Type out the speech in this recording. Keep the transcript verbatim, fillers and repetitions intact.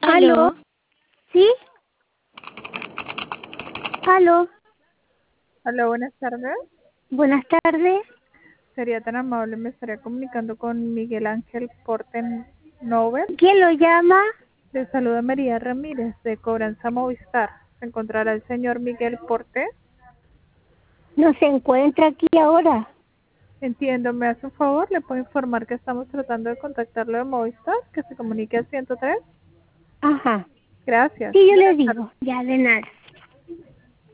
¿Aló? Aló, ¿Sí? ¿Aló? aló, buenas tardes. Buenas tardes. Sería tan amable, me estaría comunicando con Miguel Ángel Porten Nobel. ¿Quién lo llama? Le saluda María Ramírez de Cobranza Movistar. ¿Se encontrará el señor Miguel Porte? No se encuentra aquí ahora. Entiendo, me hace un favor, le puedo informar que estamos tratando de contactarlo de Movistar, que se comunique al ciento tres. Ajá. Gracias. Sí, yo le Buenas tardes. digo. Ya, de nada.